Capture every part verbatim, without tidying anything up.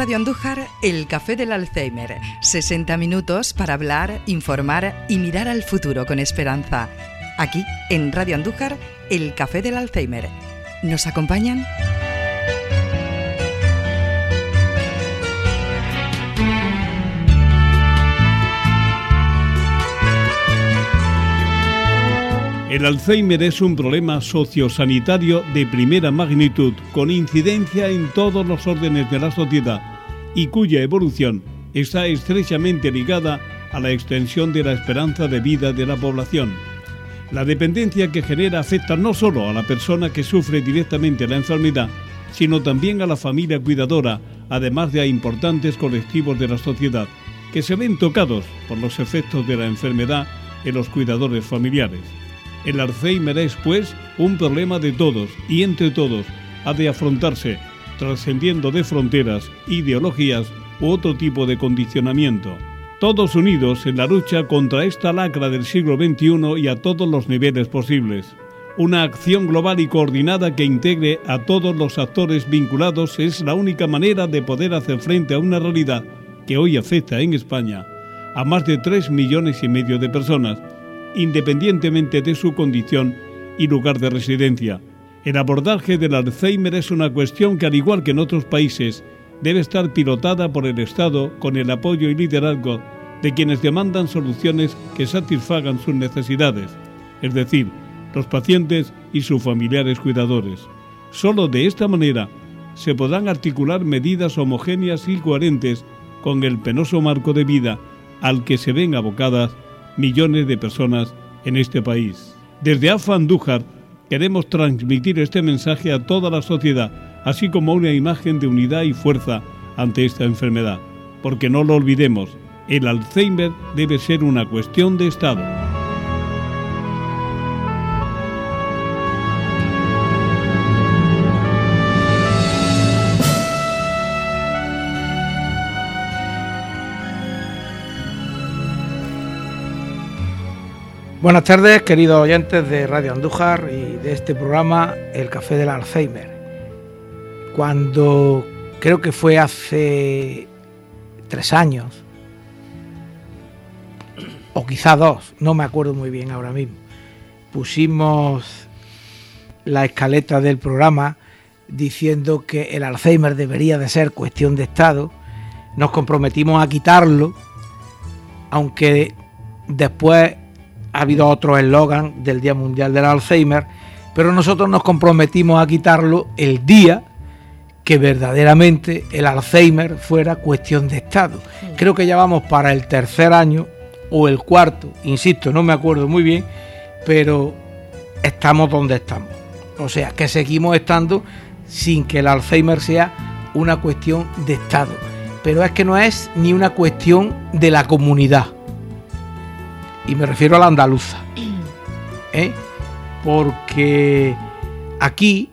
Radio Andújar, el Café del Alzheimer. sesenta minutos para hablar, informar y mirar al futuro con esperanza. Aquí, en Radio Andújar, el Café del Alzheimer. ¿Nos acompañan? El Alzheimer es un problema sociosanitario de primera magnitud, con incidencia en todos los órdenes de la sociedad y cuya evolución está estrechamente ligada a la extensión de la esperanza de vida de la población. La dependencia que genera afecta no solo a la persona que sufre directamente la enfermedad, sino también a la familia cuidadora, además de a importantes colectivos de la sociedad, que se ven tocados por los efectos de la enfermedad en los cuidadores familiares. El Alzheimer es, pues, un problema de todos y entre todos ha de afrontarse, trascendiendo de fronteras, ideologías u otro tipo de condicionamiento. Todos unidos en la lucha contra esta lacra del siglo veintiuno y a todos los niveles posibles. Una acción global y coordinada que integre a todos los actores vinculados es la única manera de poder hacer frente a una realidad que hoy afecta en España a más de tres millones y medio de personas, independientemente de su condición y lugar de residencia. El abordaje del Alzheimer es una cuestión que, al igual que en otros países, debe estar pilotada por el Estado con el apoyo y liderazgo de quienes demandan soluciones que satisfagan sus necesidades, es decir, los pacientes y sus familiares cuidadores. Solo de esta manera se podrán articular medidas homogéneas y coherentes con el penoso marco de vida al que se ven abocadas millones de personas en este país. Desde A F A Andújar queremos transmitir este mensaje a toda la sociedad, así como una imagen de unidad y fuerza ante esta enfermedad. Porque no lo olvidemos, el Alzheimer debe ser una cuestión de Estado. Buenas tardes, queridos oyentes de Radio Andújar y de este programa El Café del Alzheimer. Cuando creo que fue hace tres años, o quizá dos, no me acuerdo muy bien ahora mismo, pusimos la escaleta del programa diciendo que el Alzheimer debería de ser cuestión de Estado. Nos comprometimos a quitarlo, aunque después ha habido otro eslogan del Día Mundial del Alzheimer, pero nosotros nos comprometimos a quitarlo el día que verdaderamente el Alzheimer fuera cuestión de Estado. Sí. Creo que ya vamos para el tercer año o el cuarto, insisto, no me acuerdo muy bien, pero estamos donde estamos. O sea, que seguimos estando sin que el Alzheimer sea una cuestión de Estado. Pero es que no es ni una cuestión de la comunidad. Y me refiero a la andaluza, ¿eh? Porque aquí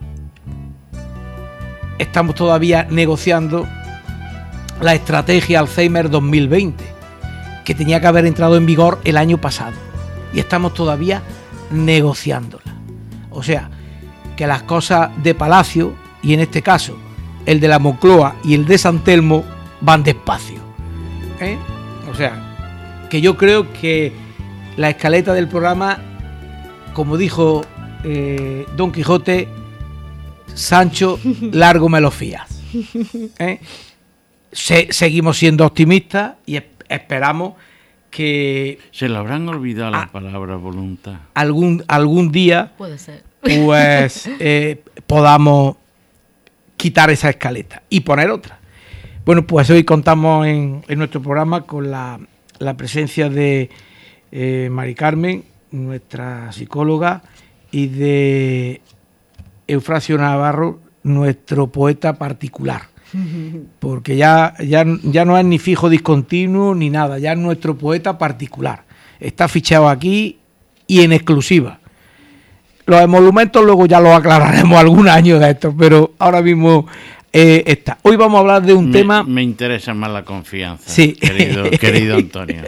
estamos todavía negociando la estrategia Alzheimer dos mil veinte, que tenía que haber entrado en vigor el año pasado, y estamos todavía negociándola. O sea, que las cosas de Palacio, y en este caso el de la Moncloa y el de San Telmo, van despacio, ¿eh? O sea, que yo creo que la escaleta del programa, como dijo eh, Don Quijote, Sancho, largo me lo fías. ¿Eh? Se, seguimos siendo optimistas y es, esperamos que... ¿Se le habrán olvidado a, la palabra voluntad? Algún, algún día, puede ser, pues eh, podamos quitar esa escaleta y poner otra. Bueno, pues hoy contamos en, en nuestro programa con la, la presencia de Eh, Mari Carmen, nuestra psicóloga, y de Eufrasio Navarro, nuestro poeta particular, porque ya, ya, ya no es ni fijo discontinuo ni nada, ya es nuestro poeta particular, está fichado aquí y en exclusiva. Los emolumentos luego ya los aclararemos algún año de estos, pero ahora mismo eh, está. Hoy vamos a hablar de un me, tema... Me interesa más la confianza, sí. querido, querido Antonio.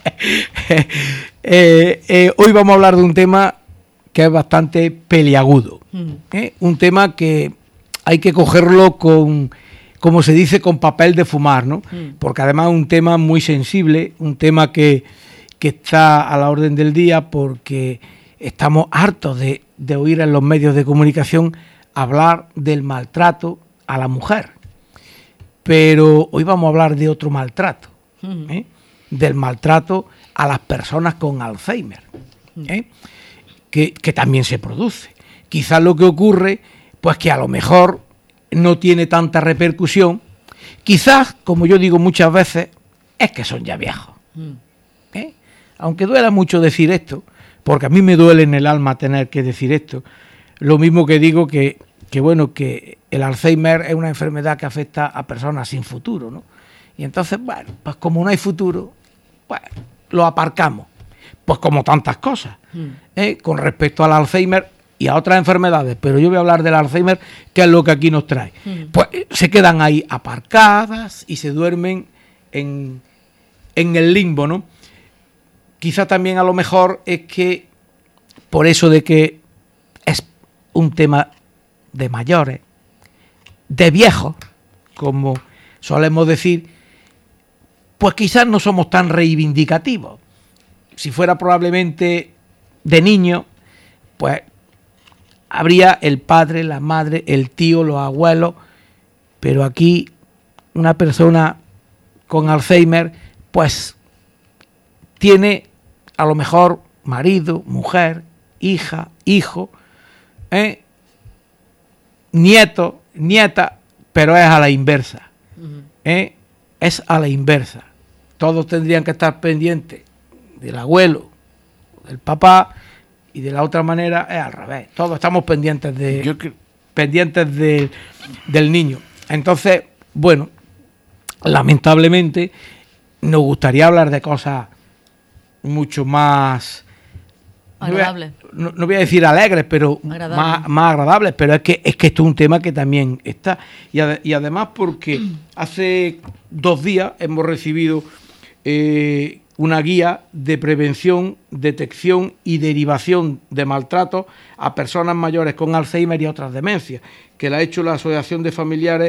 eh, eh, hoy vamos a hablar de un tema que es bastante peliagudo, ¿eh? Un tema que hay que cogerlo con, como se dice, con papel de fumar, ¿no? Mm. Porque además es un tema muy sensible, un tema que, que está a la orden del día, porque estamos hartos de, de oír en los medios de comunicación hablar del maltrato a la mujer. Pero hoy vamos a hablar de otro maltrato, ¿eh? Del maltrato a las personas con Alzheimer, ¿eh? que, que también se produce. Quizás lo que ocurre, pues que a lo mejor no tiene tanta repercusión. Quizás, como yo digo muchas veces, es que son ya viejos. ¿Eh? Aunque duela mucho decir esto, porque a mí me duele en el alma tener que decir esto, lo mismo que digo que, que bueno, que el Alzheimer es una enfermedad que afecta a personas sin futuro, ¿no? Y entonces, bueno, pues como no hay futuro, pues lo aparcamos. Pues como tantas cosas, ¿eh? Con respecto al Alzheimer y a otras enfermedades, pero yo voy a hablar del Alzheimer, que es lo que aquí nos trae. Pues se quedan ahí aparcadas y se duermen en, en el limbo, ¿no? Quizá también a lo mejor es que, por eso de que es un tema de mayores, de viejos, como solemos decir, pues quizás no somos tan reivindicativos. Si fuera probablemente de niño, pues habría el padre, la madre, el tío, los abuelos, pero aquí una persona con Alzheimer, pues tiene a lo mejor marido, mujer, hija, hijo, ¿eh? nieto, nieta, pero es a la inversa, ¿eh? es a la inversa. Todos tendrían que estar pendientes del abuelo, del papá, y de la otra manera es al revés. Todos estamos pendientes de Yo que... pendientes de, del niño. Entonces, bueno, lamentablemente nos gustaría hablar de cosas mucho más agradables. No, no voy a decir alegres, pero agradable. más, más agradables, pero es que es que esto es un tema que también está. Y, ad, y además porque hace dos días hemos recibido eh, una guía de prevención, detección y derivación de maltratos a personas mayores con Alzheimer y otras demencias, que la ha hecho la Asociación de Familiares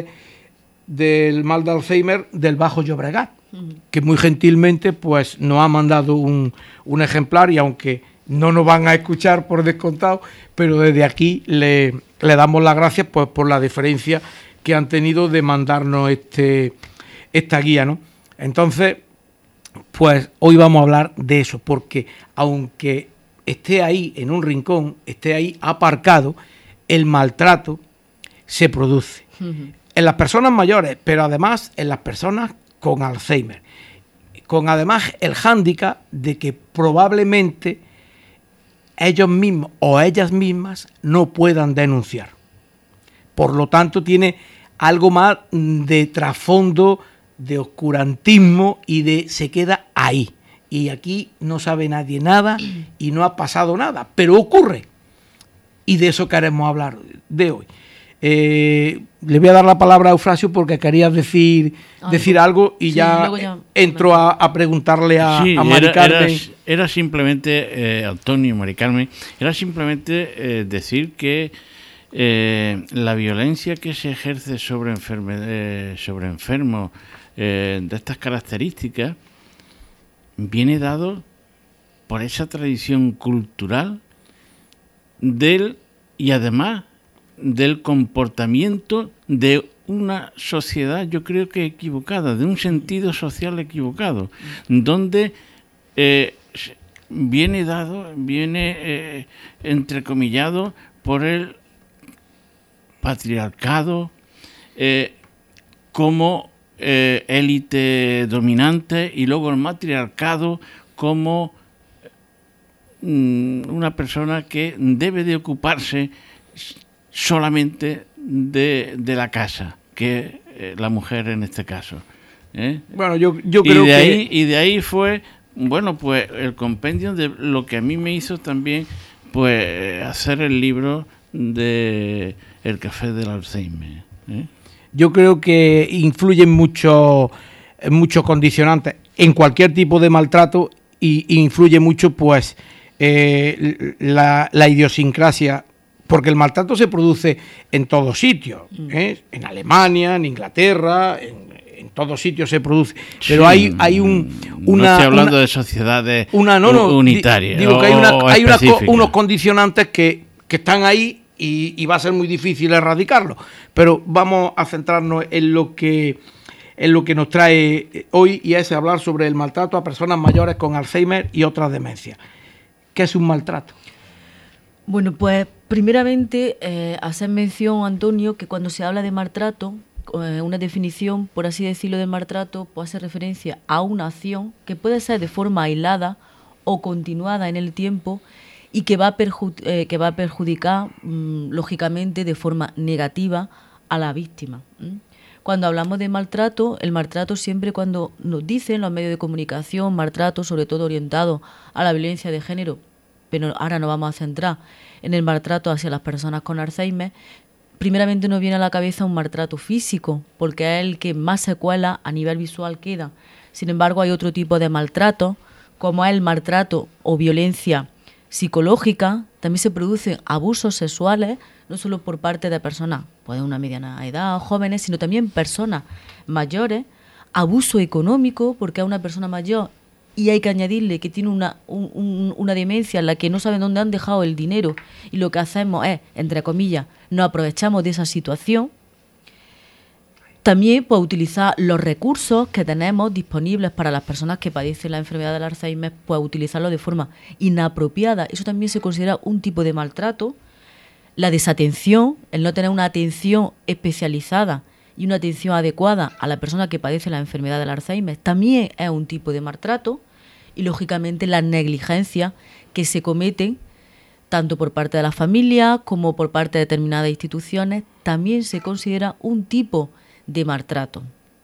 del Mal de Alzheimer del Bajo Llobregat, uh-huh. que muy gentilmente pues nos ha mandado un, un ejemplar, y aunque no nos van a escuchar por descontado, pero desde aquí le, le damos las gracias pues por la deferencia que han tenido de mandarnos este esta guía, ¿no? Entonces, pues hoy vamos a hablar de eso, porque aunque esté ahí en un rincón, esté ahí aparcado, el maltrato se produce. Uh-huh. En las personas mayores, pero además en las personas con Alzheimer, con además el hándicap de que probablemente ellos mismos o ellas mismas no puedan denunciar. Por lo tanto, tiene algo más de trasfondo, de oscurantismo y de se queda ahí. Y aquí no sabe nadie nada y no ha pasado nada, pero ocurre. Y de eso queremos hablar de hoy. Eh, le voy a dar la palabra a Eufrasio porque quería decir algo, decir algo y sí, ya, ya entro a, a preguntarle a, sí, a Mari Carmen. Era, era simplemente, eh, Antonio y Mari Carmen, era simplemente eh, decir que eh, la violencia que se ejerce sobre, enferme, eh, sobre enfermos eh, de estas características viene dado por esa tradición cultural del y además del comportamiento de una sociedad, yo creo que equivocada, de un sentido social equivocado, donde eh, viene dado, viene eh, entrecomillado por el patriarcado eh, como eh, élite dominante, y luego el matriarcado como mm, una persona que debe de ocuparse solamente de, de la casa, que eh, la mujer en este caso. ¿eh? Bueno, yo, yo creo y de que... Ahí, y de ahí fue, bueno, pues el compendio de lo que a mí me hizo también, pues, hacer el libro de El Café del Alzheimer. ¿eh? Yo creo que influyen muchos muchos condicionantes en cualquier tipo de maltrato, y, y influye mucho, pues, eh, la, la idiosincrasia porque el maltrato se produce en todos sitios, ¿eh? En Alemania, en Inglaterra, en, en todos sitios se produce, pero sí, hay hay un una no estoy hablando una, de sociedades una, no, no, unitarias, digo que hay una hay una, específicas. unos condicionantes que, que están ahí y, y va a ser muy difícil erradicarlos, pero vamos a centrarnos en lo que en lo que nos trae hoy, y es hablar sobre el maltrato a personas mayores con Alzheimer y otras demencias. ¿Qué es un maltrato? Bueno, pues primeramente eh, hacer mención, Antonio, que cuando se habla de maltrato, eh, una definición, por así decirlo, de maltrato, pues hace referencia a una acción que puede ser de forma aislada o continuada en el tiempo y que va a, perju- eh, que va a perjudicar, mmm, lógicamente, de forma negativa a la víctima. ¿Mm? Cuando hablamos de maltrato, el maltrato siempre cuando nos dicen los medios de comunicación, maltrato sobre todo orientado a la violencia de género, pero ahora nos vamos a centrar en el maltrato hacia las personas con Alzheimer, primeramente nos viene a la cabeza un maltrato físico, porque es el que más secuela a nivel visual queda. Sin embargo, hay otro tipo de maltrato, como es el maltrato o violencia psicológica. También se producen abusos sexuales, no solo por parte de personas pues de una mediana edad o jóvenes, sino también personas mayores, abuso económico, porque es una persona mayor y hay que añadirle que tiene una, un, un, una demencia en la que no saben dónde han dejado el dinero y lo que hacemos es, entre comillas, nos aprovechamos de esa situación. También pues, utilizar los recursos que tenemos disponibles para las personas que padecen la enfermedad del Alzheimer, pues utilizarlo de forma inapropiada. Eso también se considera un tipo de maltrato. La desatención, el no tener una atención especializada y una atención adecuada a la persona que padece la enfermedad del Alzheimer, también es un tipo de maltrato. Y, lógicamente, las negligencias que se cometen, tanto por parte de la familia como por parte de determinadas instituciones, también se considera un tipo de maltrato.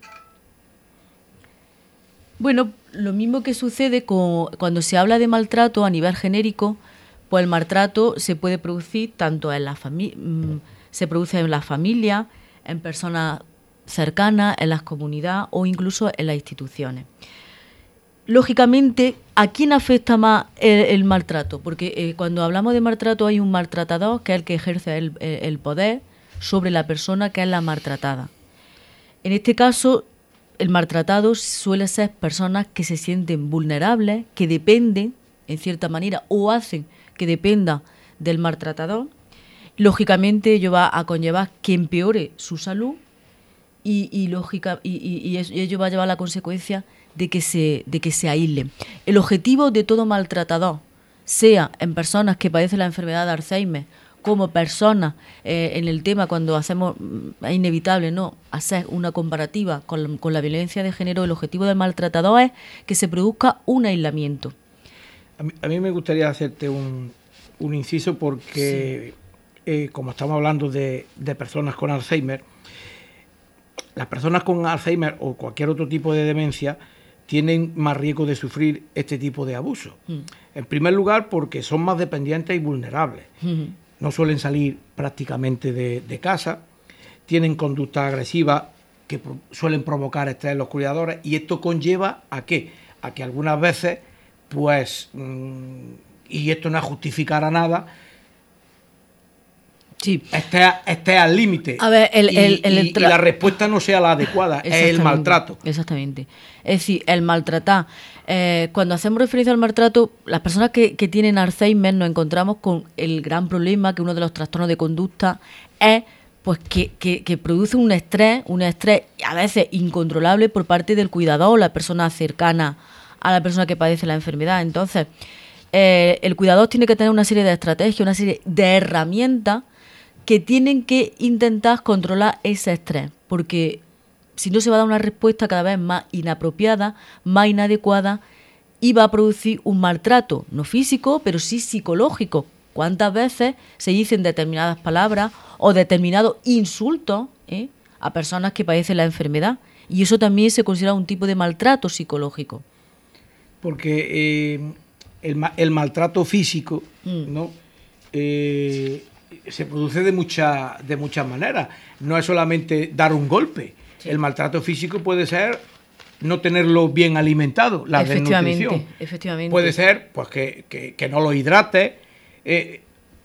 Bueno, lo mismo que sucede con, cuando se habla de maltrato a nivel genérico, pues el maltrato se puede producir tanto en la familia, se produce en la familia, en personas cercanas, en las comunidades o incluso en las instituciones. Lógicamente, ¿a quién afecta más el, el maltrato? Porque eh, cuando hablamos de maltrato hay un maltratador que es el que ejerce el, el poder sobre la persona que es la maltratada. En este caso, el maltratado suele ser personas que se sienten vulnerables, que dependen, en cierta manera, o hacen que dependa del maltratador. Lógicamente, ello va a conllevar que empeore su salud y, y, lógica, y, y, y ello va a llevar a la consecuencia de que se, de que se aíslen. El objetivo de todo maltratador, sea en personas que padecen la enfermedad de Alzheimer, como personas, eh, en el tema cuando hacemos, es inevitable no hacer una comparativa con, con la violencia de género, el objetivo del maltratador es que se produzca un aislamiento. A mí, a mí me gustaría hacerte un, un inciso porque, sí. eh, como estamos hablando de, de personas con Alzheimer, las personas con Alzheimer o cualquier otro tipo de demencia tienen más riesgo de sufrir este tipo de abusos. Mm. En primer lugar, porque son más dependientes y vulnerables. Mm-hmm. No suelen salir prácticamente de, de casa, tienen conductas agresivas que pro, suelen provocar estrés en los cuidadores, y esto conlleva ¿a qué? A que algunas veces, pues, mmm, y esto no es justificar a nada, sí. esté, esté al límite y, y, y la respuesta no sea la adecuada, es el maltrato. Exactamente. Es decir, el maltratar. Eh, cuando hacemos referencia al maltrato, las personas que, que tienen Alzheimer nos encontramos con el gran problema que uno de los trastornos de conducta es pues que, que, que produce un estrés, un estrés a veces incontrolable por parte del cuidador o la persona cercana a la persona que padece la enfermedad. Entonces, eh, el cuidador tiene que tener una serie de estrategias, una serie de herramientas que tienen que intentar controlar ese estrés, porque si no se va a dar una respuesta cada vez más inapropiada, más inadecuada, y va a producir un maltrato, no físico, pero sí psicológico. ¿Cuántas veces se dicen determinadas palabras o determinados insultos eh, a personas que padecen la enfermedad? Y eso también se considera un tipo de maltrato psicológico. Porque eh, el, el maltrato físico, mm. ¿no? Eh, se produce de, mucha, de muchas maneras. No es solamente dar un golpe. Sí. El maltrato físico puede ser no tenerlo bien alimentado, la desnutrición. Efectivamente. Puede ser pues que, que, que no lo hidrates. Eh,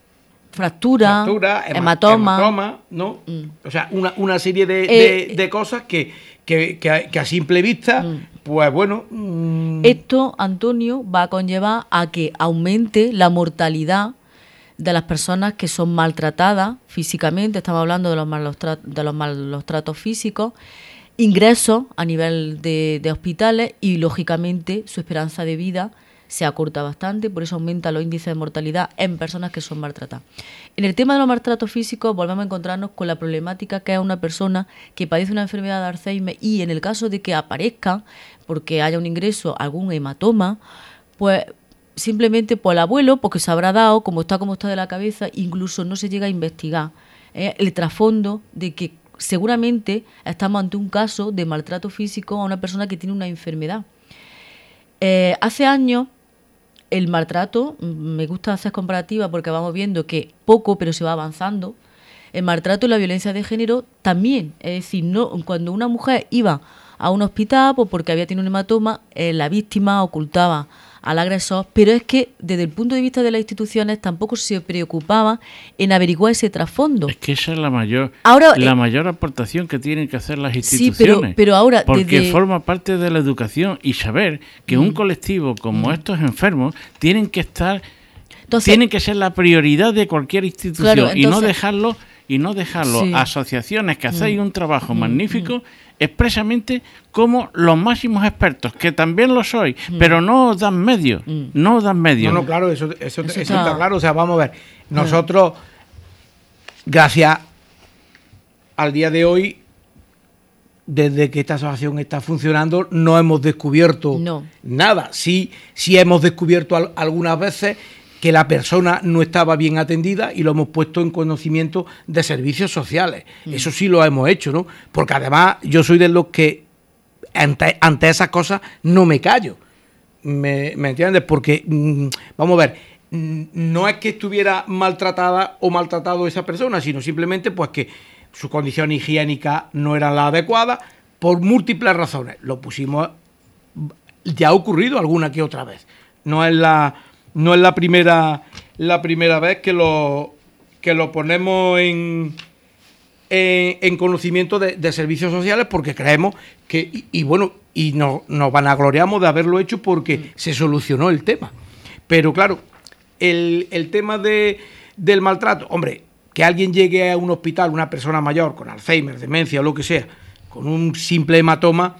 fractura, fractura hematoma, hematoma ¿no? Mm. O sea, una, una serie de, Eh, de, de cosas que, que, que, a, que a simple vista, Mm. pues bueno... mm, Esto, Antonio, va a conllevar a que aumente la mortalidad de las personas que son maltratadas físicamente, estamos hablando de los malos, tra- de los malos tratos físicos, ingresos a nivel de, de hospitales y, lógicamente, su esperanza de vida se acorta bastante, por eso aumenta los índices de mortalidad en personas que son maltratadas. En el tema de los maltratos físicos volvemos a encontrarnos con la problemática que es una persona que padece una enfermedad de Alzheimer y en el caso de que aparezca, porque haya un ingreso, algún hematoma, pues simplemente por el abuelo, porque se habrá dado, como está como está de la cabeza, incluso no se llega a investigar ¿eh? el trasfondo de que seguramente estamos ante un caso de maltrato físico a una persona que tiene una enfermedad. Eh, hace años el maltrato, me gusta hacer comparativa porque vamos viendo que poco, pero se va avanzando. El maltrato y la violencia de género también, es decir, no, cuando una mujer iba a un hospital pues porque había tenido un hematoma, eh, la víctima ocultaba al agresor, pero es que desde el punto de vista de las instituciones tampoco se preocupaba en averiguar ese trasfondo. Es que esa es la mayor Ahora, la eh, mayor aportación que tienen que hacer las Sí, instituciones. pero, pero ahora porque desde- forma parte de la educación y saber que Mm. un colectivo como Mm. estos enfermos tienen que estar Entonces, tienen que ser la prioridad de cualquier institución Claro, y no entonces- dejarlo y no dejarlo Sí. a asociaciones que hacéis Mm. un trabajo Mm, magnífico expresamente como los máximos expertos, que también lo sois, pero no os dan medios, Mm. no os dan medios. No, no, claro, eso, eso, Eso eso está- está claro. O sea, vamos a ver, nosotros, gracias al día de hoy, desde que esta asociación está funcionando, no hemos descubierto No. nada. Sí, sí hemos descubierto al- algunas veces que la persona no estaba bien atendida y lo hemos puesto en conocimiento de servicios sociales. Eso sí lo hemos hecho, ¿no? Porque además yo soy de los que ante, ante esas cosas no me callo. ¿Me, me entiendes? Porque, mm, vamos a ver, mm, no es que estuviera maltratada o maltratado esa persona, sino simplemente pues que su condición higiénica no era la adecuada por múltiples razones. Lo pusimos, ya ha ocurrido alguna que otra vez. No es la, no es la primera, la primera vez que lo, que lo ponemos en, en, en conocimiento de, de servicios sociales porque creemos que, y, y bueno, y no, nos vanagloriamos de haberlo hecho porque se solucionó el tema. Pero claro, el, el tema de, del maltrato, hombre, que alguien llegue a un hospital, una persona mayor con Alzheimer, demencia o lo que sea, con un simple hematoma,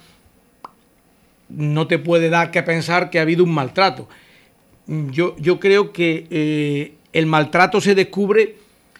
no te puede dar que pensar que ha habido un maltrato. Yo, yo creo que eh, el maltrato se descubre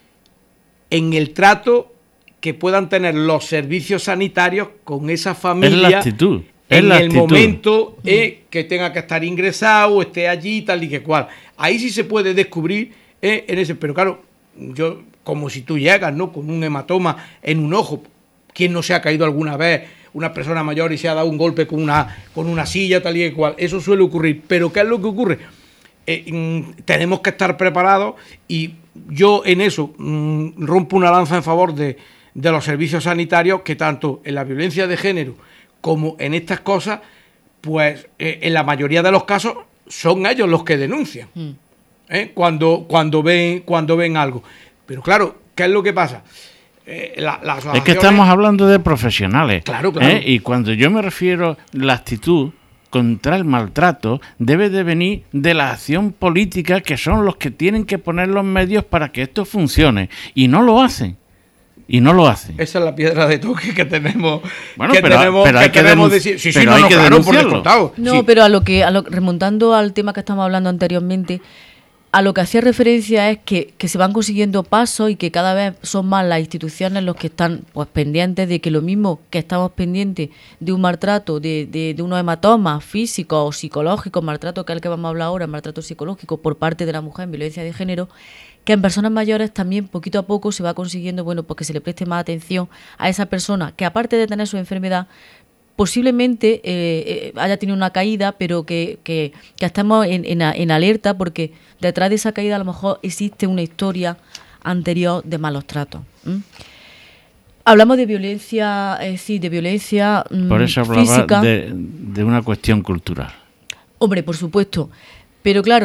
en el trato que puedan tener los servicios sanitarios con esa familia. Es la actitud. Es En la el actitud. momento eh, que tenga que estar ingresado, esté allí, tal y que cual. Ahí sí se puede descubrir eh, en ese. Pero claro, yo, como si tú llegas, ¿no? Con un hematoma en un ojo. ¿Quién no se ha caído alguna vez? Una persona mayor y se ha dado un golpe con una, con una silla, tal y que cual. Eso suele ocurrir. Pero ¿qué es lo que ocurre? Eh, mm, tenemos que estar preparados y yo en eso mm, rompo una lanza en favor de, de los servicios sanitarios que tanto en la violencia de género como en estas cosas, pues eh, en la mayoría de los casos son ellos los que denuncian Mm. ¿eh? cuando, cuando, ven, cuando ven algo. Pero claro, ¿qué es lo que pasa? Eh, la- las Es que asociaciones- estamos hablando de profesionales. Claro, claro. ¿eh? Y cuando yo me refiero la actitud contra el maltrato, debe de venir de la acción política, que son los que tienen que poner los medios para que esto funcione. Y no lo hacen. Y no lo hacen. Esa es la piedra de toque que tenemos. Bueno, que pero- tenemos, pero hay que tenemos denun- decir. Sí, sí, pero no, hay no, que claro, por denunciarlo. descontado. No, Sí. pero a lo que, a lo, remontando al tema que estamos hablando anteriormente, a lo que hacía referencia es que, que se van consiguiendo pasos y que cada vez son más las instituciones los que están pues pendientes de que lo mismo que estamos pendientes de un maltrato, de, de, de unos hematomas físicos o psicológicos, maltrato que es el que vamos a hablar ahora, maltrato psicológico por parte de la mujer en violencia de género, que en personas mayores también poquito a poco se va consiguiendo, bueno, pues que se le preste más atención a esa persona que aparte de tener su enfermedad, posiblemente eh, eh, haya tenido una caída, pero que, que, que estemos en, en, en alerta porque detrás de esa caída a lo mejor existe una historia anterior de malos tratos. ¿m? Hablamos de violencia, eh, sí, de violencia mm, Por eso hablaba física. de, de una cuestión cultural. Hombre, por supuesto. Pero claro,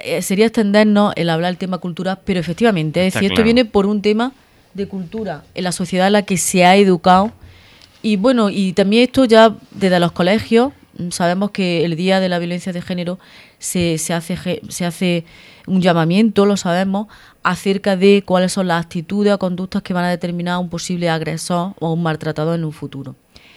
eh, sería extendernos el hablar del tema cultura, pero efectivamente, es Está decir, esto claro. viene por un tema de cultura, en la sociedad en la que se ha educado. Y bueno, y también esto ya desde los colegios, sabemos que el Día de la Violencia de Género se, se, hace, se hace un llamamiento, lo sabemos, acerca de cuáles son las actitudes o conductas que van a determinar a un posible agresor o un maltratador en un futuro.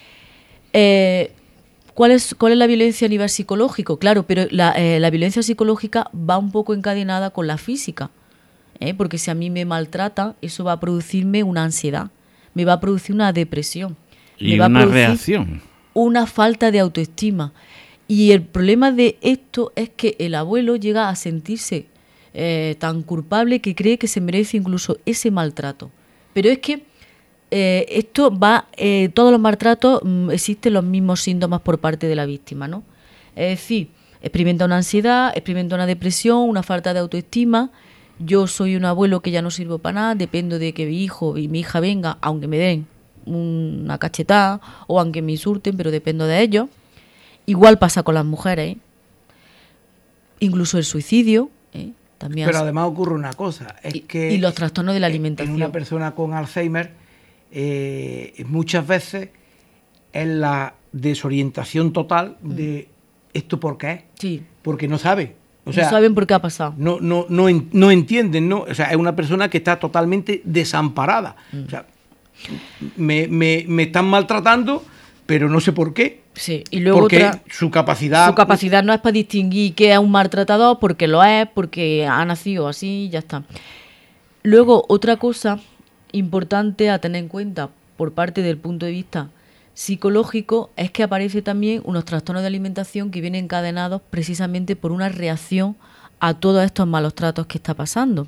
Eh, ¿cuál, es, ¿Cuál es la violencia a nivel psicológico? Claro, pero la, eh, la violencia psicológica va un poco encadenada con la física, ¿eh? Porque si a mí me maltrata, eso va a producirme una ansiedad, me va a producir una depresión. Y me va una a producir reacción. Una falta de autoestima. Y el problema de esto es que el abuelo llega a sentirse eh, tan culpable que cree que se merece incluso ese maltrato. Pero es que eh, esto va, eh, todos los maltratos mm, existen los mismos síntomas por parte de la víctima, ¿no? Es decir, experimenta una ansiedad, experimenta una depresión, una falta de autoestima. Yo soy un abuelo que ya no sirvo para nada, dependo de que mi hijo y mi hija vengan, aunque me den una cachetada o aunque me insulten, pero dependo de ellos. Igual pasa con las mujeres, ¿eh? Incluso el suicidio, ¿eh? También. Pero además ocurre una cosa, es y, que y los trastornos de la alimentación. En una persona con Alzheimer eh, muchas veces es la desorientación total de ¿esto por qué es? Sí. Porque no sabe. O sea, no saben por qué ha pasado. No, no, no, no entienden, ¿no? O sea, es una persona que está totalmente desamparada. Mm. O sea, me, me, me están maltratando, pero no sé por qué. Sí, y luego porque otra, su capacidad... Su capacidad no es para distinguir que es un maltratador, porque lo es, porque ha nacido así y ya está. Luego, otra cosa importante a tener en cuenta por parte del punto de vista psicológico es que aparece también unos trastornos de alimentación que vienen encadenados precisamente por una reacción a todos estos malos tratos que está pasando.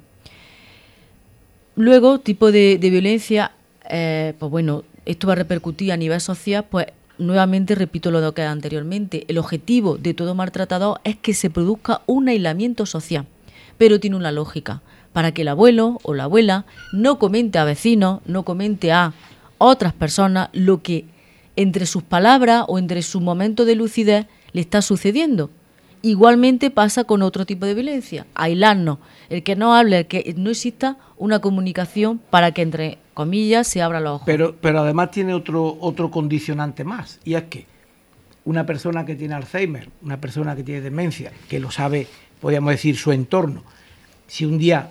Luego, tipo de, de violencia, eh, pues bueno, esto va a repercutir a nivel social, pues nuevamente repito lo que anteriormente, el objetivo de todo maltratador es que se produzca un aislamiento social, pero tiene una lógica, para que el abuelo o la abuela no comente a vecinos, no comente a otras personas lo que entre sus palabras o entre su momento de lucidez le está sucediendo. Igualmente pasa con otro tipo de violencia, aislarnos, el que no hable, el que no exista una comunicación para que, entre comillas, se abran los ojos. Pero, pero además tiene otro, otro condicionante más, y es que una persona que tiene Alzheimer, una persona que tiene demencia, que lo sabe, podríamos decir, su entorno, si un día,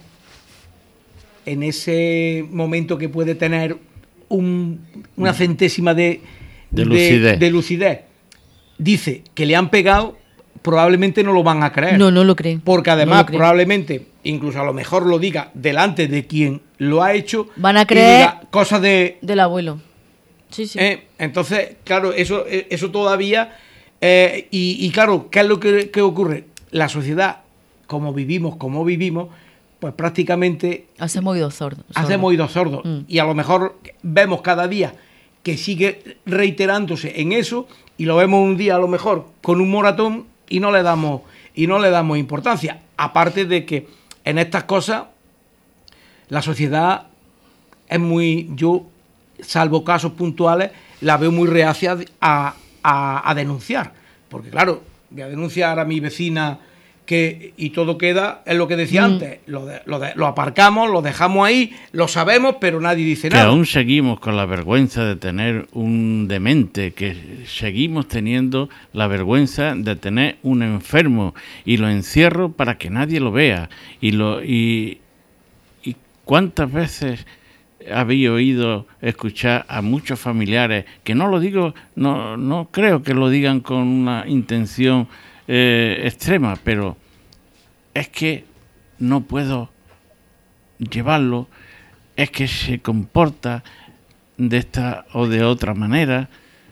en ese momento que puede tener un, una centésima de, de, lucidez. de, de lucidez, dice que le han pegado, probablemente no lo van a creer. No, no lo creen. Porque además, no lo creen. probablemente, incluso a lo mejor lo diga delante de quien lo ha hecho. Van a creer y diga cosas de... del abuelo. Sí, sí. Eh, entonces, claro, eso, eso todavía... Eh, y, y claro, ¿qué es lo que, que ocurre? La sociedad, como vivimos, como vivimos, pues prácticamente... Hacemos oídos sordos. Hacemos oídos sordos. Mm. Y a lo mejor vemos cada día que sigue reiterándose en eso y lo vemos un día a lo mejor con un moratón y no le damos y no le damos importancia. Aparte de que en estas cosas la sociedad es muy, yo salvo casos puntuales, la veo muy reacia a, a, a denunciar. Porque claro, voy a denunciar a mi vecina que y todo queda, es lo que decía mm. antes, lo, de, lo, de, lo aparcamos, lo dejamos ahí, lo sabemos, pero nadie dice que nada. Que aún seguimos con la vergüenza de tener un demente, que seguimos teniendo la vergüenza de tener un enfermo y lo encierro para que nadie lo vea. Y, lo, y, y cuántas veces había oído escuchar a muchos familiares, que no lo digo, no, no creo que lo digan con una intención Eh, extrema, pero es que no puedo llevarlo, es que se comporta de esta o de otra manera,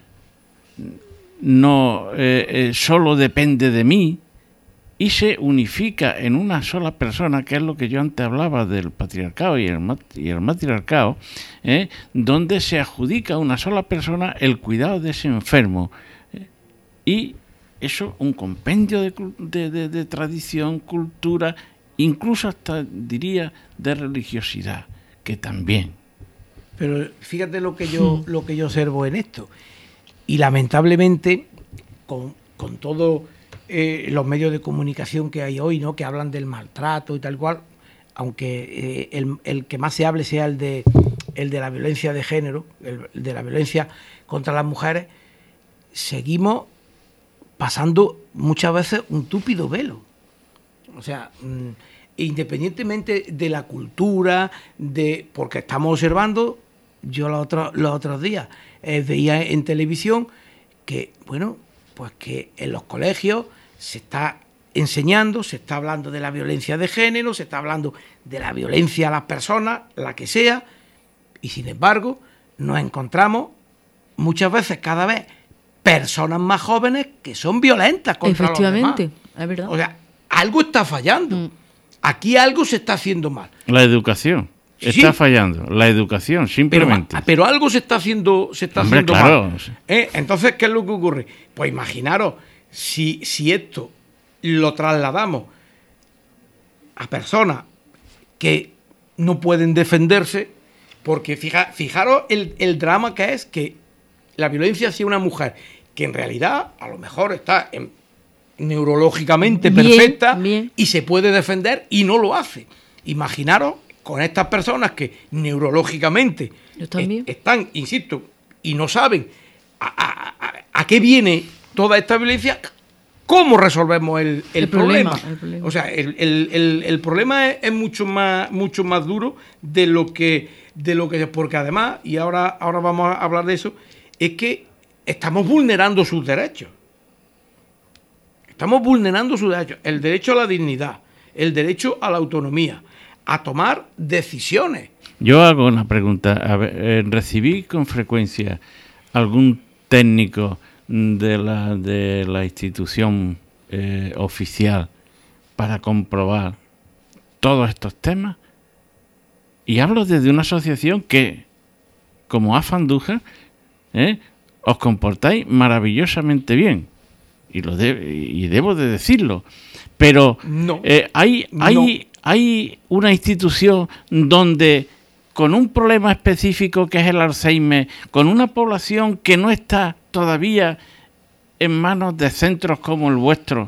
no eh, eh, solo depende de mí, y se unifica en una sola persona, que es lo que yo antes hablaba del patriarcado y el, mat- y el matriarcado, eh, donde se adjudica a una sola persona el cuidado de ese enfermo, eh, y eso, un compendio de, de, de, de tradición, cultura, incluso hasta, diría, de religiosidad, que también. Pero fíjate lo que yo, lo que yo observo en esto. Y lamentablemente, con, con todo eh, los medios de comunicación que hay hoy, ¿no? Que hablan del maltrato y tal cual, aunque eh, el, el que más se hable sea el de, el de la violencia de género, el, el de la violencia contra las mujeres, seguimos pasando muchas veces un túpido velo. O sea, mmm, independientemente de la cultura, de porque estamos observando, yo los otros, los otros días eh, veía en televisión que, bueno, pues que en los colegios se está enseñando, se está hablando de la violencia de género, se está hablando de la violencia a las personas, la que sea, y sin embargo nos encontramos muchas veces, cada vez, personas más jóvenes que son violentas contra los demás. Efectivamente, es verdad. O sea, algo está fallando. Mm. Aquí algo se está haciendo mal. La educación sí. está fallando. La educación, simplemente. Pero, pero algo se está haciendo, se está Hombre, haciendo claro. mal. ¿Eh? Entonces, ¿qué es lo que ocurre? Pues imaginaros, si, si esto lo trasladamos a personas que no pueden defenderse, porque fija, fijaros el, el drama que es que la violencia hacia una mujer, que en realidad a lo mejor está en, neurológicamente bien, perfecta bien. Y se puede defender y no lo hace. Imaginaros con estas personas que neurológicamente est- están, insisto, y no saben a, a, a, a qué viene toda esta violencia, ¿cómo resolvemos el, el, el, problema? problema? el problema? O sea, el, el, el, el problema es, es mucho más mucho más duro de lo que de lo que porque además, y ahora, ahora vamos a hablar de eso, es que estamos vulnerando sus derechos. Estamos vulnerando sus derechos, el derecho a la dignidad, el derecho a la autonomía, a tomar decisiones. Yo hago una pregunta. A ver, eh, ¿recibí con frecuencia algún técnico de la, de la institución eh, oficial para comprobar todos estos temas? Y hablo desde una asociación que, como A F A Andújar, ¿eh? os comportáis maravillosamente bien. Y lo de, y debo de decirlo, pero no, eh, hay hay no. hay una institución donde con un problema específico que es el Alzheimer, con una población que no está todavía en manos de centros como el vuestro,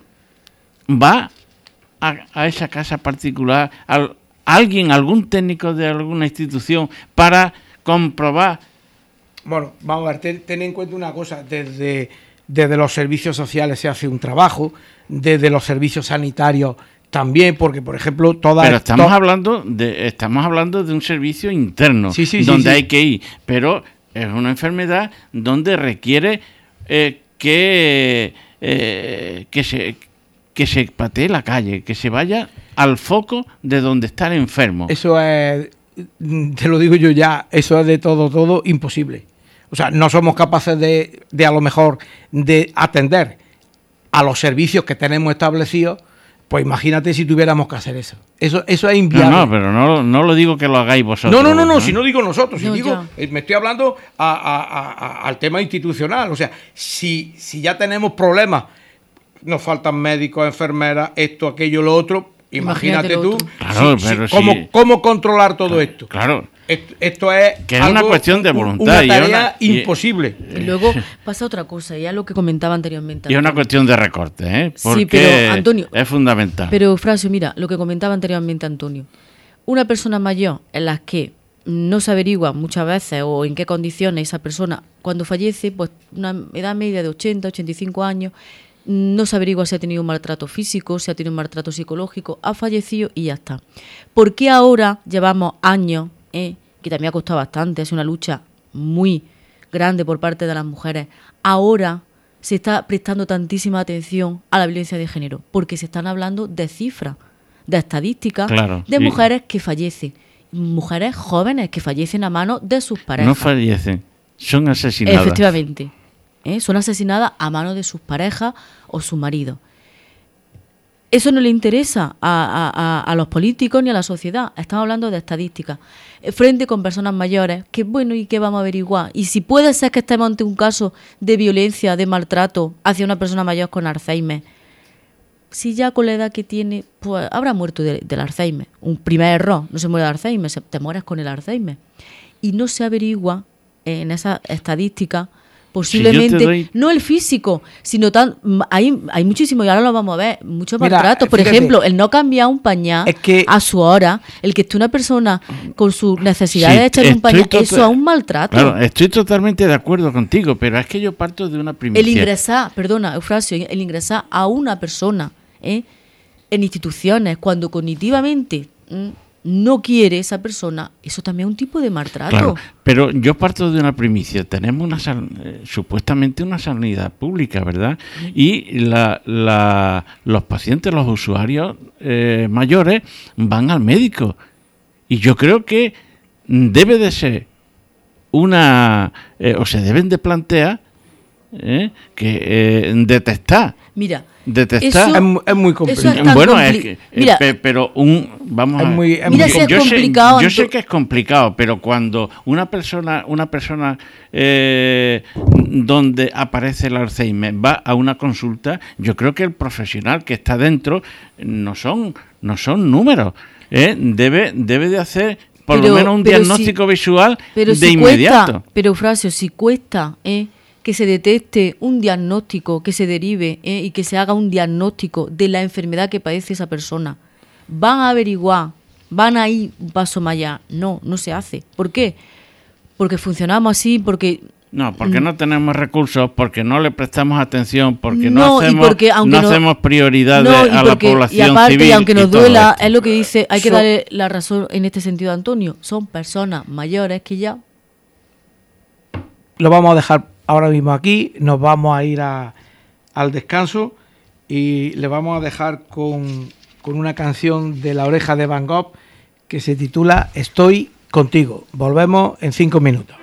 va a, a esa casa particular, a, alguien, algún técnico de alguna institución para comprobar. Bueno, vamos a ver, ten, ten en cuenta una cosa, desde Desde los servicios sociales se hace un trabajo, desde los servicios sanitarios también, porque por ejemplo todas. Pero estamos to- hablando de estamos hablando de un servicio interno, sí, sí, donde sí, sí. hay que ir, pero es una enfermedad donde requiere eh, que eh, que se que se patee la calle, que se vaya al foco de donde está el enfermo. Eso es, te lo digo yo ya, eso es de todo todo imposible. O sea, no somos capaces de, de a lo mejor, de atender a los servicios que tenemos establecidos, pues imagínate si tuviéramos que hacer eso. Eso, eso es inviable. No, no, pero no, no lo digo que lo hagáis vosotros. No, no, no, no, no si no digo nosotros, si no, digo, eh, me estoy hablando a, a, a, a, al tema institucional. O sea, si, si ya tenemos problemas, nos faltan médicos, enfermeras, esto, aquello, lo otro, imagínate, imagínate tú, claro, si, pero si, ¿cómo, si... cómo controlar todo claro, esto. Claro. Esto, esto es, que es algo, una cuestión de voluntad. Una tarea y una, imposible. Y luego pasa otra cosa, ya lo que comentaba anteriormente. Y es una cuestión de recorte, ¿eh? Porque sí, pero, Antonio, es fundamental. Pero, Frasio, mira, lo que comentaba anteriormente Antonio. Una persona mayor en las que no se averigua muchas veces o en qué condiciones esa persona, cuando fallece, pues una edad media de ochenta, ochenta y cinco años, no se averigua si ha tenido un maltrato físico, si ha tenido un maltrato psicológico, ha fallecido y ya está. ¿Por qué ahora llevamos años, eh, que también ha costado bastante, es una lucha muy grande por parte de las mujeres, ahora se está prestando tantísima atención a la violencia de género? Porque se están hablando de cifras, de estadísticas, claro, de sí. mujeres que fallecen, mujeres jóvenes que fallecen a manos de sus parejas. No fallecen, son asesinadas. Efectivamente. ¿Eh? Son asesinadas a manos de sus parejas o su marido. Eso no le interesa a, a, a los políticos ni a la sociedad. Estamos hablando de estadísticas. Frente con personas mayores, que bueno, ¿y qué vamos a averiguar? Y si puede ser que estemos ante un caso de violencia, de maltrato hacia una persona mayor con Alzheimer, si ya con la edad que tiene, pues habrá muerto de, del Alzheimer. Un primer error, no se muere de Alzheimer, se, te mueres con el Alzheimer. Y no se averigua en esas estadísticas posiblemente, si doy... no el físico, sino tan hay, hay muchísimo, y ahora lo vamos a ver, muchos Mira, maltratos. Por fíjate, ejemplo, el no cambiar un pañal es que, a su hora, el que esté una persona con su necesidad sí, de echarle un pañal, total... eso es un maltrato. Claro, estoy totalmente de acuerdo contigo, pero es que yo parto de una primicia. El ingresar, perdona, Eufrasio, el ingresar a una persona ¿eh? en instituciones cuando cognitivamente ¿eh? no quiere esa persona, eso también es un tipo de maltrato. Claro, pero yo parto de una primicia. Tenemos una san, eh, supuestamente una sanidad pública, ¿verdad? Y la, la, los pacientes, los usuarios eh, mayores van al médico. Y yo creo que debe de ser una... Eh, o se deben de plantear eh, que eh, detectar. Mira, detectar eso, es, muy, es muy complicado. Es bueno, compli- es que, Mira, eh, pero un vamos es a muy, es mira muy si es yo complicado. sé, yo Anto- sé que es complicado, pero cuando una persona, una persona eh, donde aparece el Alzheimer va a una consulta, yo creo que el profesional que está dentro no son, no son números, ¿eh? debe, debe de hacer por pero, lo menos un diagnóstico si, visual pero de si inmediato. Cuesta, pero Eufrasio, si cuesta, ¿eh? que se detecte un diagnóstico, que se derive ¿eh? y que se haga un diagnóstico de la enfermedad que padece esa persona, van a averiguar, van a ir un paso más allá. No, no se hace. ¿Por qué? Porque funcionamos así, porque... No, porque no tenemos recursos, porque no le prestamos atención, porque no, No, y hacemos, porque, aunque no no- hacemos prioridades No, y a porque- la población y aparte, civil. y aunque nos todo duela, esto. es lo que dice, hay que So- darle la razón en este sentido a Antonio. Son personas mayores que ya... Lo vamos a dejar ahora mismo aquí, nos vamos a ir a, al descanso y le vamos a dejar con, con una canción de La Oreja de Van Gogh que se titula Estoy contigo. Volvemos en cinco minutos.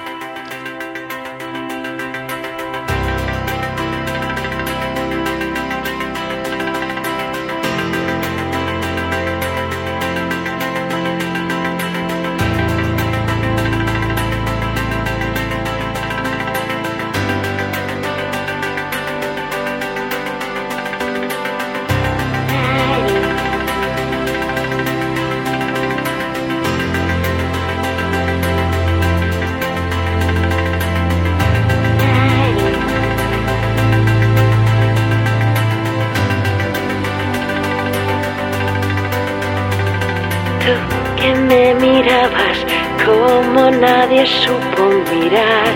Que me mirabas como nadie supo mirar.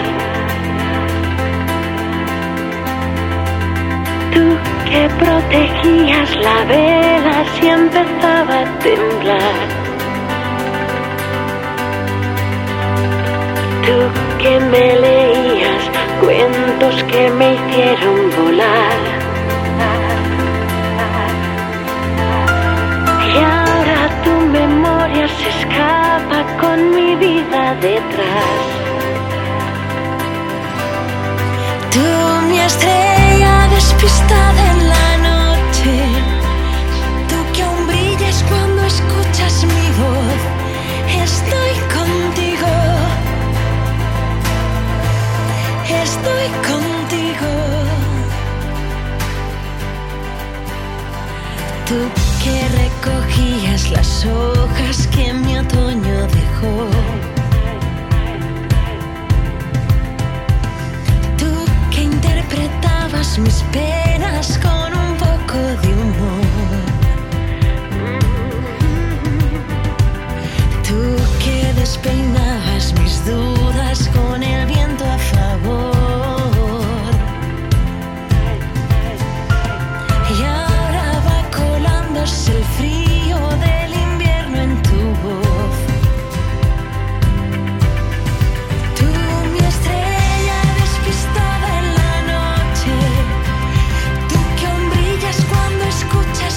Tú que protegías la vela si empezaba a temblar. Tú que me leías cuentos que me hicieron volar. Y ahora tu memoria se escapa con mi vida detrás. Tú, mi estrella despistada en la noche, tú que aún brillas cuando escuchas mi voz, estoy contigo, estoy contigo. Tú que recogías las hojas que mi otoño dejó. Tú que interpretabas mis penas con un poco de humor. Tú que despeinabas mis dudas con el viento a favor. Y ahora va colándose el frío del invierno en tu voz. Tú, mi estrella despistada en la noche, tú que aún brillas cuando escuchas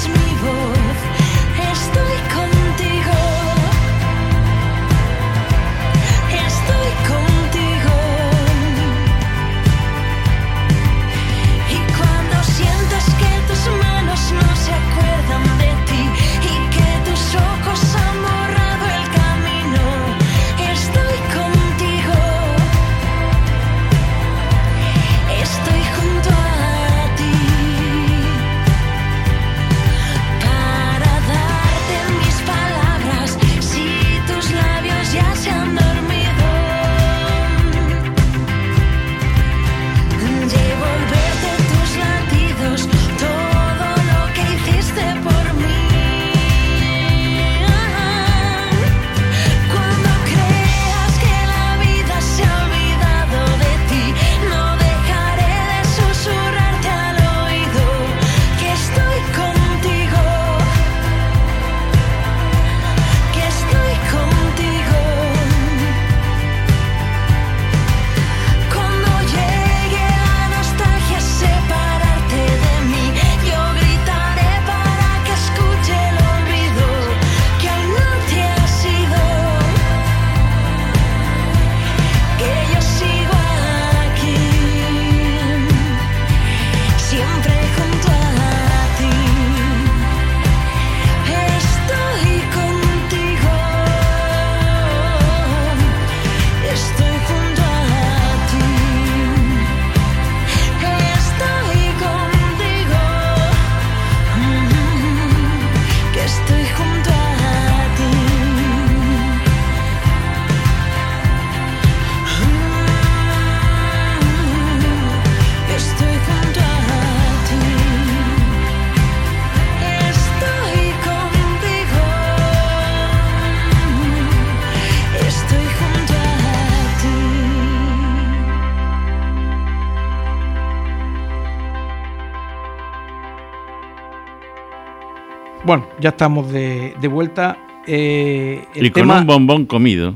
Bueno, ya estamos de, de vuelta. Eh, el y con tema, un bombón comido.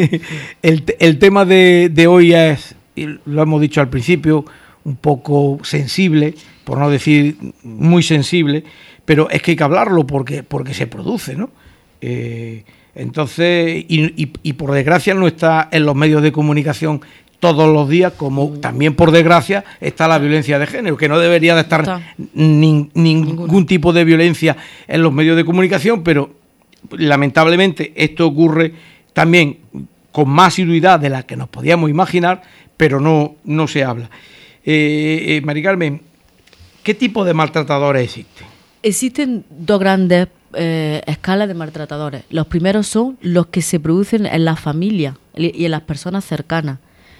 el, el tema de, de hoy es, lo hemos dicho al principio, un poco sensible, por no decir muy sensible, pero es que hay que hablarlo porque, porque se produce, ¿no? Eh, entonces, y, y, y por desgracia no está en los medios de comunicación todos los días, como también por desgracia está la violencia de género, que no debería de estar ni, ningún tipo de violencia en los medios de comunicación, pero lamentablemente esto ocurre también con más asiduidad de la que nos podíamos imaginar, pero no, no se habla. Eh, eh, Mari Carmen, ¿qué tipo de maltratadores existen? Existen dos grandes eh, escalas de maltratadores. Los primeros son los que se producen en la familia y en las personas cercanas.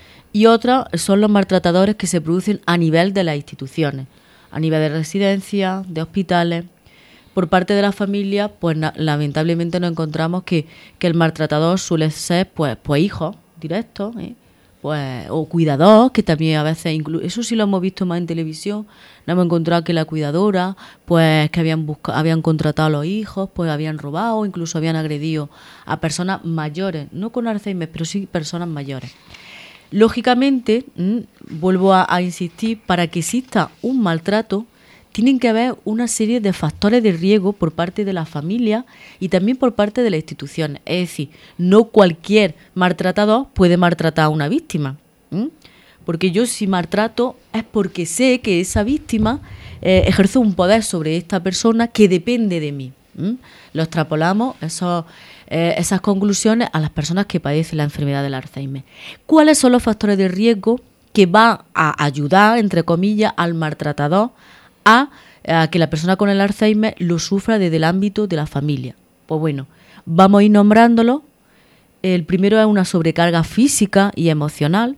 Y otros son los maltratadores que se producen a nivel de las instituciones, a nivel de residencias, de hospitales. Por parte de la familia, pues na- lamentablemente nos encontramos que, que el maltratador suele ser pues, pues hijos directos, ¿eh? Pues, o cuidador, que también a veces, inclu- eso sí lo hemos visto más en televisión, nos hemos encontrado que la cuidadora, pues que habían busca- habían contratado a los hijos, pues habían robado, incluso habían agredido a personas mayores, no con Alzheimer, pero sí personas mayores. Lógicamente, mmm, vuelvo a, a insistir, para que exista un maltrato, tienen que haber una serie de factores de riesgo por parte de la familia y también por parte de las instituciones. Es decir, no cualquier maltratador puede maltratar a una víctima. ¿m? Porque yo si maltrato es porque sé que esa víctima eh, ejerce un poder sobre esta persona que depende de mí. ¿m? Lo extrapolamos, esos, eh, esas conclusiones, a las personas que padecen la enfermedad del Alzheimer. ¿Cuáles son los factores de riesgo que van a ayudar, entre comillas, al maltratador A, a que la persona con el Alzheimer lo sufra desde el ámbito de la familia? Pues bueno, vamos a ir nombrándolo. El primero es una sobrecarga física y emocional,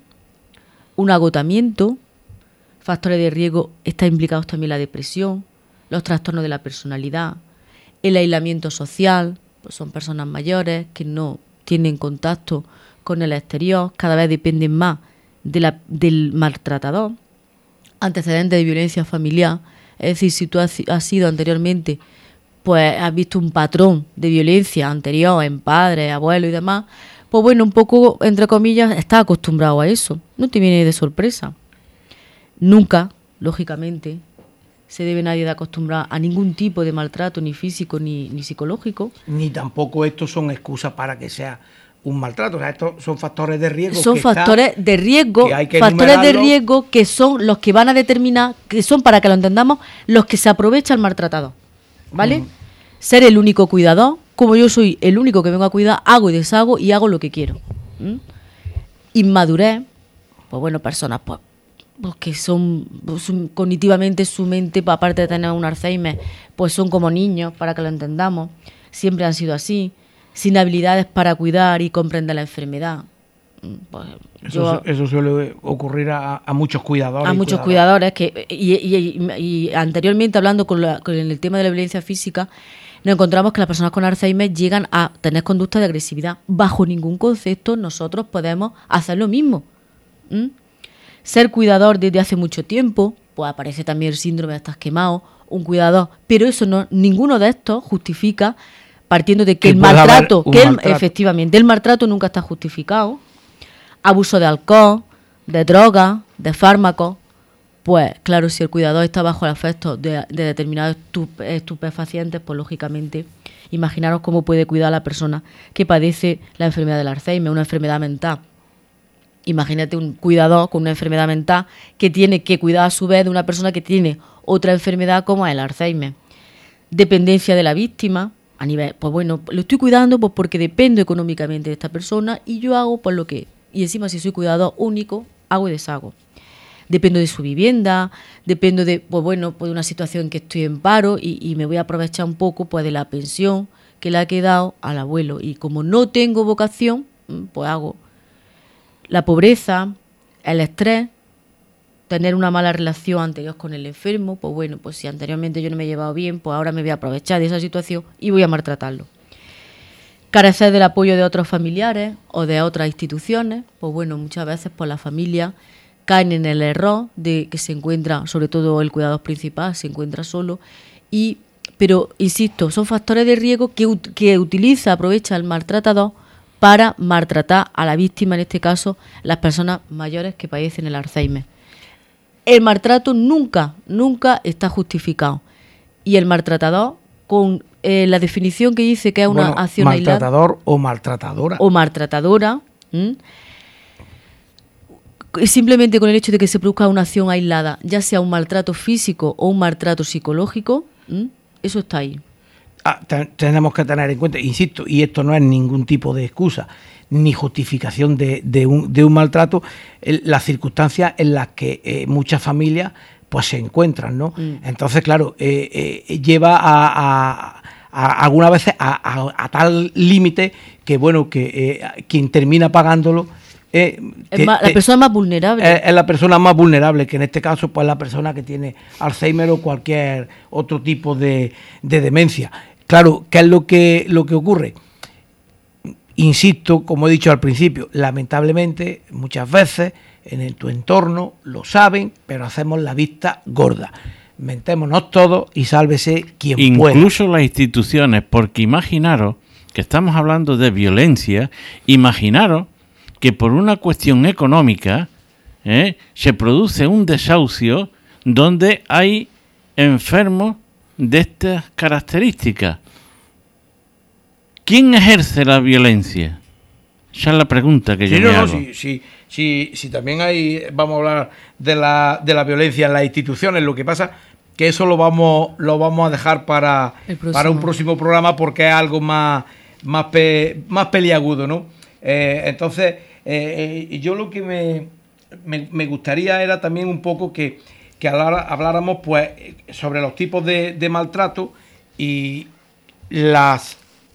un agotamiento, factores de riesgo, está implicados también la depresión, los trastornos de la personalidad, el aislamiento social, pues son personas mayores que no tienen contacto con el exterior, cada vez dependen más de la, del maltratador, antecedentes de violencia familiar. Es decir, si tú has, has sido anteriormente, pues has visto un patrón de violencia anterior en padres, abuelos y demás, pues bueno, un poco, entre comillas, estás acostumbrado a eso. No te viene de sorpresa. Nunca, lógicamente, se debe nadie de acostumbrar a ningún tipo de maltrato, ni físico ni, ni psicológico. Ni tampoco estos son excusas para que sea un maltrato. O sea, estos son factores de riesgo. Son que factores está, de riesgo, que hay que factores de riesgo que son los que van a determinar, que son, para que lo entendamos, los que se aprovecha el maltratador, ¿vale? Uh-huh. Ser el único cuidador, como yo soy el único que vengo a cuidar, hago y deshago y hago lo que quiero. ¿Mm? Inmadurez, pues bueno, personas pues, pues que son, pues, cognitivamente su mente, aparte de tener un Alzheimer, pues son como niños, para que lo entendamos, siempre han sido así, sin habilidades para cuidar y comprender la enfermedad. Pues eso, yo, eso suele ocurrir a, a muchos cuidadores. A muchos cuidadores. que y, y, y, y anteriormente, hablando con, la, con el tema de la violencia física, nos encontramos que las personas con Alzheimer llegan a tener conducta de agresividad. Bajo ningún concepto nosotros podemos hacer lo mismo. ¿Mm? Ser cuidador desde hace mucho tiempo, pues aparece también el síndrome de estás quemado, un cuidador, pero eso no, ninguno de estos justifica, partiendo de que, que el maltrato, que el, maltrato, efectivamente, el maltrato nunca está justificado. Abuso de alcohol, de drogas, de fármacos. Pues claro, si el cuidador está bajo el efecto de, de determinados estupefacientes, pues lógicamente, imaginaros cómo puede cuidar a la persona que padece la enfermedad del Alzheimer, una enfermedad mental. Imagínate un cuidador con una enfermedad mental que tiene que cuidar a su vez de una persona que tiene otra enfermedad como el Alzheimer. Dependencia de la víctima, a nivel, pues bueno, lo estoy cuidando pues porque dependo económicamente de esta persona y yo hago por lo que, y encima si soy cuidador único, hago y deshago. Dependo de su vivienda, dependo de, pues bueno, pues de una situación en que estoy en paro y, y me voy a aprovechar un poco pues de la pensión que le ha quedado al abuelo. Y como no tengo vocación, pues hago la pobreza, el estrés, tener una mala relación anterior con el enfermo, pues bueno, pues si anteriormente yo no me he llevado bien, pues ahora me voy a aprovechar de esa situación y voy a maltratarlo. Carecer del apoyo de otros familiares o de otras instituciones, pues bueno, muchas veces pues la familia caen en el error de que se encuentra, sobre todo el cuidador principal, se encuentra solo y pero insisto, son factores de riesgo que, que utiliza, aprovecha el maltratador para maltratar a la víctima, en este caso, las personas mayores que padecen el Alzheimer. El maltrato nunca, nunca está justificado. Y el maltratador, con eh, la definición que dice que es una bueno, acción aislada... maltratador o maltratadora. O maltratadora... ¿m? Simplemente con el hecho de que se produzca una acción aislada, ya sea un maltrato físico o un maltrato psicológico, ¿m? Eso está ahí. Ah, te- tenemos que tener en cuenta, insisto, y esto no es ningún tipo de excusa ni justificación de, de, un, de un maltrato, el, las circunstancias en las que eh, muchas familias pues se encuentran, ¿no? Mm. Entonces, claro, eh, eh, lleva a, a, a algunas veces a, a, a tal límite que, bueno, que eh, quien termina pagándolo Eh, es más, la persona más vulnerable. Es, es la persona más vulnerable, que en este caso pues la persona que tiene Alzheimer o cualquier otro tipo de, de demencia. Claro, ¿qué es lo que, lo que ocurre? Insisto, como he dicho al principio, lamentablemente muchas veces en el, tu entorno lo saben, pero hacemos la vista gorda. Mentémonos todos y sálvese quien pueda. Incluso las instituciones, porque imaginaros que estamos hablando de violencia, imaginaros que por una cuestión económica ¿eh? se produce un desahucio donde hay enfermos de estas características. ¿Quién ejerce la violencia? Esa es la pregunta que yo sí, me no, hago. No, sí, sí, sí, sí, también hay, vamos a hablar de la, de la violencia en las instituciones. Lo que pasa que eso lo vamos, lo vamos a dejar para, para un próximo programa, porque es algo más, más, pe, más peliagudo, ¿no? Eh, entonces, eh, eh, yo lo que me, me, me gustaría era también un poco que, que hablara, habláramos pues sobre los tipos de, de maltrato y las,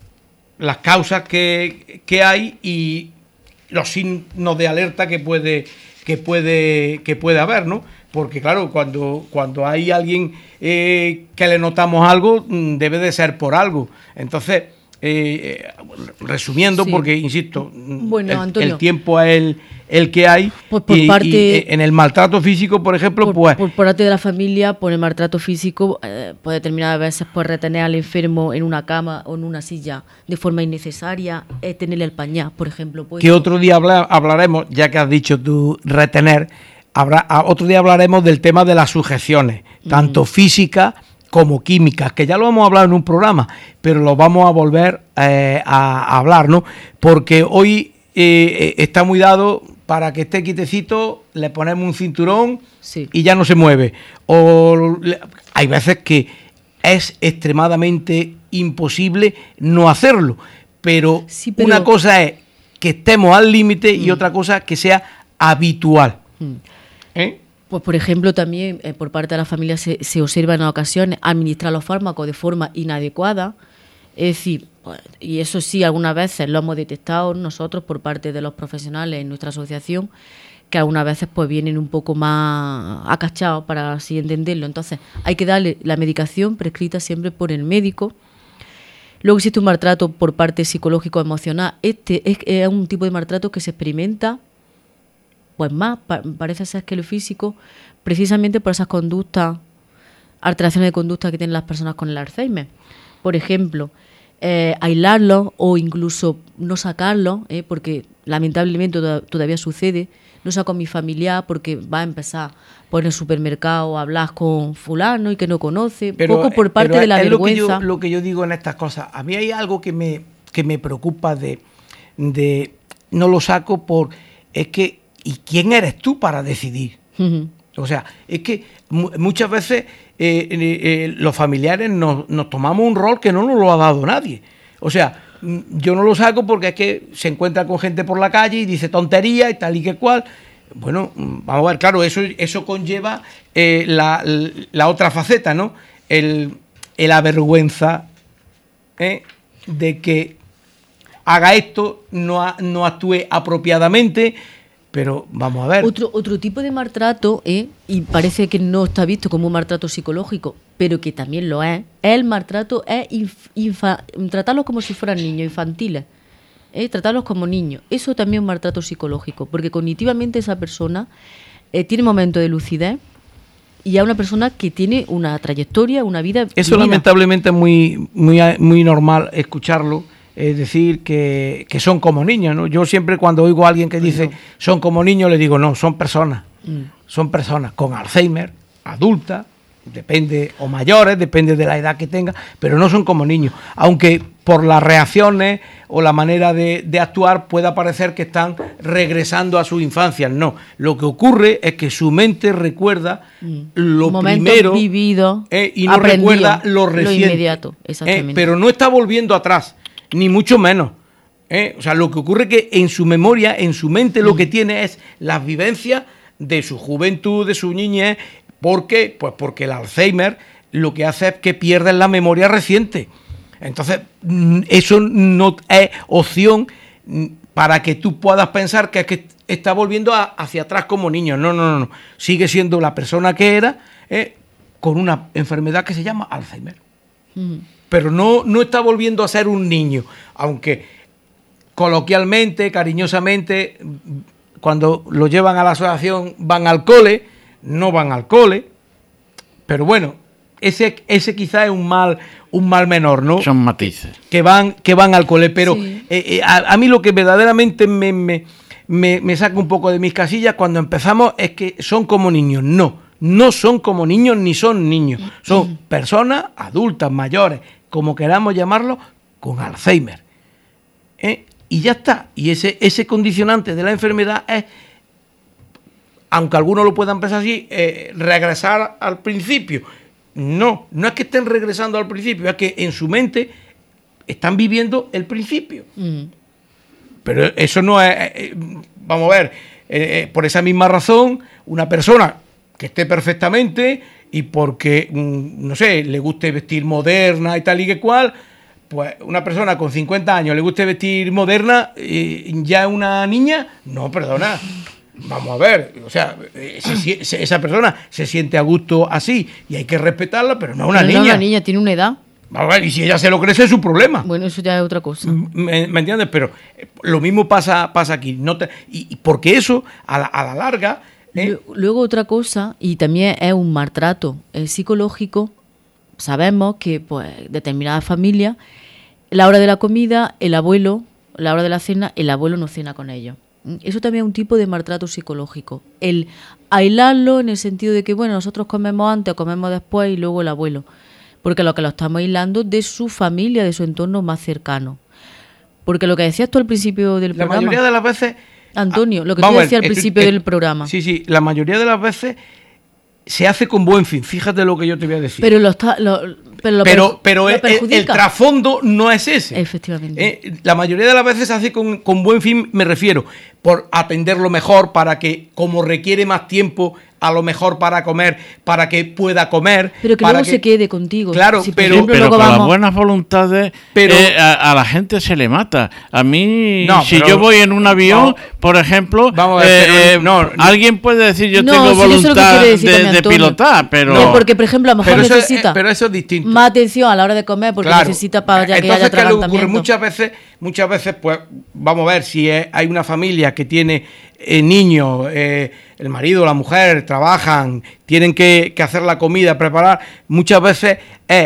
las causas que, que hay y los signos de alerta que puede, que puede, que puede haber, ¿no? Porque claro, cuando, cuando hay alguien eh, que le notamos algo, debe de ser por algo. Entonces, Eh, resumiendo, sí. porque insisto, bueno, el, Antonio, el tiempo es el, el que hay, pues por y, parte, y en el maltrato físico, por ejemplo, por, pues por parte de la familia, por el maltrato físico eh, puede determinadas veces pues retener al enfermo en una cama o en una silla de forma innecesaria, eh, tenerle el pañal, por ejemplo. Pues, que otro día habla, hablaremos, ya que has dicho tú retener, habrá, otro día hablaremos del tema de las sujeciones, tanto mm. físicas como químicas, que ya lo hemos hablado en un programa, pero lo vamos a volver eh, a, a hablar, ¿no? Porque hoy eh, está muy dado para que esté quietecito, le ponemos un cinturón sí. y ya no se mueve. O le, hay veces que es extremadamente imposible no hacerlo, pero, sí, pero... una cosa es que estemos al límite mm. y otra cosa que sea habitual. Mm. ¿Eh? Pues, por ejemplo, también eh, por parte de la familia se, se observa en ocasiones administrar los fármacos de forma inadecuada. Es decir, pues, y eso sí, algunas veces lo hemos detectado nosotros por parte de los profesionales en nuestra asociación, que algunas veces pues vienen un poco más acachados, para así entenderlo. Entonces, hay que darle la medicación prescrita siempre por el médico. Luego existe un maltrato por parte psicológico-emocional. Este es, es un tipo de maltrato que se experimenta pues más, pa- parece ser que lo físico, precisamente por esas conductas, alteraciones de conducta que tienen las personas con el Alzheimer. Por ejemplo, eh, aislarlos o incluso no sacarlos, eh, porque lamentablemente to- todavía sucede, no saco a mi familiar porque va a empezar por el supermercado a hablar con fulano y que no conoce, pero, poco por parte pero de la es vergüenza. Lo que, yo, lo que yo digo en estas cosas, a mí hay algo que me, que me preocupa de, de, no lo saco por, es que ¿y quién eres tú para decidir? Uh-huh. O sea, es que mu- muchas veces eh, eh, eh, los familiares nos, nos tomamos un rol que no nos lo ha dado nadie. O sea, yo no lo saco porque es que se encuentra con gente por la calle y dice tontería y tal y que cual. Bueno, vamos a ver, claro, eso, eso conlleva eh, la, la otra faceta, ¿no? El, el avergüenza ¿eh? de que haga esto, no, a, no actúe apropiadamente. Pero vamos a ver. Otro, otro tipo de maltrato, ¿eh? y parece que no está visto como un maltrato psicológico, pero que también lo es, es el maltrato, es inf, infa, tratarlos como si fueran niños infantiles, ¿eh? tratarlos como niños. Eso también es un maltrato psicológico, porque cognitivamente esa persona eh, tiene momentos de lucidez, y a una persona que tiene una trayectoria, una vida. Eso vivida. Lamentablemente es muy, muy, muy normal escucharlo, es decir, que, que son como niños, ¿no? Yo siempre cuando oigo a alguien que dice son como niños, le digo, no, son personas, mm. son personas con Alzheimer, adultas, depende, o mayores, depende de la edad que tenga, pero no son como niños, aunque por las reacciones o la manera de, de actuar pueda parecer que están regresando a su infancia. No, lo que ocurre es que su mente recuerda mm. lo Momentos primero vivido, eh, y no recuerda lo reciente, lo inmediato, exactamente. Eh, pero no está volviendo atrás, ni mucho menos. Eh, o sea, lo que ocurre es que en su memoria, en su mente, mm. lo que tiene es las vivencias de su juventud, de su niñez. ¿Por qué? Pues porque el Alzheimer lo que hace es que pierden la memoria reciente. Entonces, eso no es opción para que tú puedas pensar que es que está volviendo a, hacia atrás como niño. No, no, no, no. Sigue siendo la persona que era eh, con una enfermedad que se llama Alzheimer. Mm. Pero no, no está volviendo a ser un niño, aunque coloquialmente, cariñosamente, cuando lo llevan a la asociación van al cole, no van al cole, pero bueno, ese, ese quizá es un mal, un mal menor, ¿no? Son matices. Que van, que van al cole, pero sí. eh, eh, a, a mí lo que verdaderamente me, me, me, me saca un poco de mis casillas cuando empezamos es que son como niños. No, no son como niños ni son niños, son personas adultas, mayores, como queramos llamarlo, con Alzheimer. ¿Eh? Y ya está, y ese, ese condicionante de la enfermedad es, aunque algunos lo puedan pensar así, eh, regresar al principio. No, no es que estén regresando al principio, es que en su mente están viviendo el principio. Mm. Pero eso no es, eh, vamos a ver, eh, eh, por esa misma razón, una persona que esté perfectamente y porque, mm, no sé, le guste vestir moderna y tal y que cual, pues una persona con cincuenta años le guste vestir moderna, eh, ¿ya es una niña? No, perdona. Vamos a ver, o sea, se, se, esa persona se siente a gusto así y hay que respetarla, pero no es una pero niña. No, una niña tiene una edad. Vamos a ver, y si ella se lo cree, ese es su problema. Bueno, eso ya es otra cosa. ¿Me, me entiendes? Pero lo mismo pasa, pasa aquí. No te, y, y porque eso, a la, a la larga... ¿eh? Luego otra cosa, y también es un maltrato eh, psicológico, sabemos que pues determinadas familias, la hora de la comida, el abuelo, la hora de la cena, el abuelo no cena con ellos. Eso también es un tipo de maltrato psicológico. El aislarlo en el sentido de que, bueno, nosotros comemos antes o comemos después y luego el abuelo. Porque lo que lo estamos aislando de su familia, de su entorno más cercano. Porque lo que decías tú al principio del la programa... La mayoría de las veces... Antonio, lo que tú decías al principio del programa. Sí, sí, la mayoría de las veces se hace con buen fin. Fíjate lo que yo te voy a decir. Pero lo está... Lo, Pero, lo pero, per, pero lo el, el, el trasfondo no es ese. Efectivamente. Eh, la mayoría de las veces se hace con, con buen fin, me refiero, por atenderlo mejor, para que, como requiere más tiempo, a lo mejor para comer, para que pueda comer. Pero que para luego que, se quede contigo. Claro, si pero, ejemplo, pero con vamos... las buenas voluntades pero, eh, a, a la gente se le mata. A mí, no, si pero, yo voy en un avión, no, por ejemplo, vamos a ver, eh, pero, no, alguien puede decir yo no, tengo si voluntad yo sé de, de pilotar, pero... No, porque, por ejemplo, a lo mejor pero necesita eso es, pero eso es distinto. más atención a la hora de comer porque claro. necesita para ya que Entonces, haya atragantamiento. Muchas veces, muchas veces, pues, vamos a ver, si es, hay una familia que tiene eh, niños, eh, el marido, la mujer, trabajan, tienen que, que hacer la comida, preparar, muchas veces es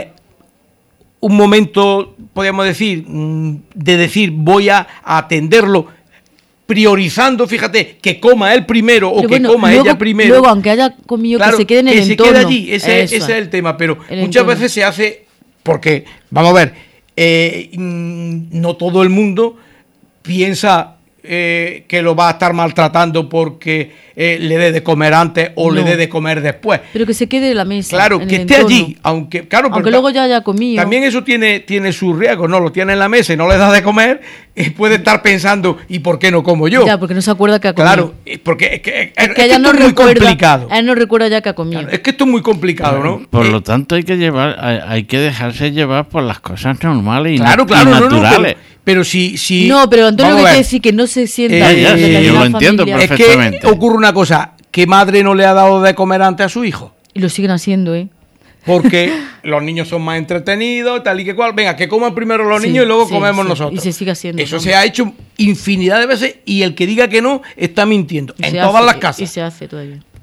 un momento, podríamos decir, de decir, voy a atenderlo, priorizando, fíjate, que coma él primero o pero que bueno, coma luego, ella primero. Luego, aunque haya comido, claro, que se quede en el que entorno. Se quede allí, ese, ese es el tema, pero el muchas entorno. veces se hace, porque, vamos a ver, eh, no todo el mundo piensa eh, que lo va a estar maltratando porque eh, le dé de comer antes o no. le dé de comer después. Pero que se quede en la mesa. Claro, que esté entorno. allí, aunque claro, aunque luego ya haya comido. También eso tiene, tiene su riesgo, ¿no? Lo tiene en la mesa y no le da de comer, y puede estar pensando, ¿y por qué no como yo? Ya, porque no se acuerda que ha comido. Claro, porque es que, es, es que es ella que no esto es recuerda, muy complicado. Él no recuerda ya que ha comido. Claro, es que esto es muy complicado, ¿no? Por eh, lo tanto, hay que llevar, hay, hay que dejarse llevar por las cosas normales y, claro, na- claro, y no, naturales. No, pero, pero si, si... No, pero Antonio, lo que quiere decir que no se sienta... Eh, ya, sí, yo lo entiendo familia. perfectamente. Es que ocurre una cosa, ¿qué madre no le ha dado de comer antes a su hijo? Y lo siguen haciendo, ¿eh? Porque los niños son más entretenidos, tal y que cual. Venga, que coman primero los sí, niños y luego sí, comemos sí. nosotros. Y se sigue haciendo. Eso ¿no? se ha hecho infinidad de veces y el que diga que no está mintiendo. Y en todas hace, las casas. Y se hace todavía.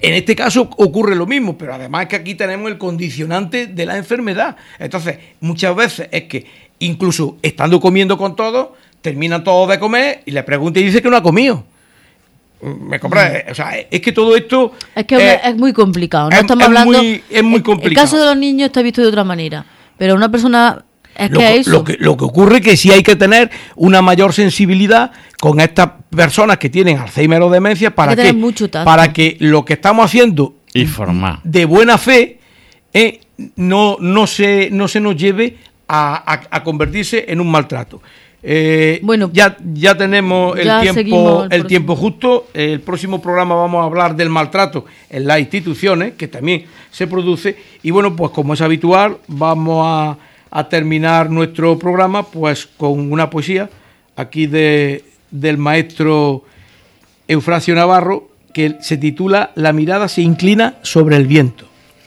En este caso ocurre lo mismo, pero además que aquí tenemos el condicionante de la enfermedad. Entonces, muchas veces es que incluso estando comiendo con todos, terminan todos de comer y le pregunta y dice que no ha comido. ¿Me compras? O sea, es que todo esto... Es que eh, es muy complicado. No es, estamos es hablando... Muy, es muy complicado. El caso de los niños está visto de otra manera, pero una persona... Es lo, que eso. Lo, que, lo que ocurre es que sí hay que tener una mayor sensibilidad con estas personas que tienen Alzheimer o demencia para que, que para que lo que estamos haciendo informar de buena fe eh, no, no, se, no se nos lleve a, a, a convertirse en un maltrato. Eh, bueno, ya, ya tenemos el, ya tiempo, el, el tiempo justo. El próximo programa vamos a hablar del maltrato en las instituciones, que también se produce. Y bueno, pues como es habitual, vamos a a terminar nuestro programa pues con una poesía aquí de, del maestro Eufrasio Navarro, que se titula La mirada se inclina sobre el viento.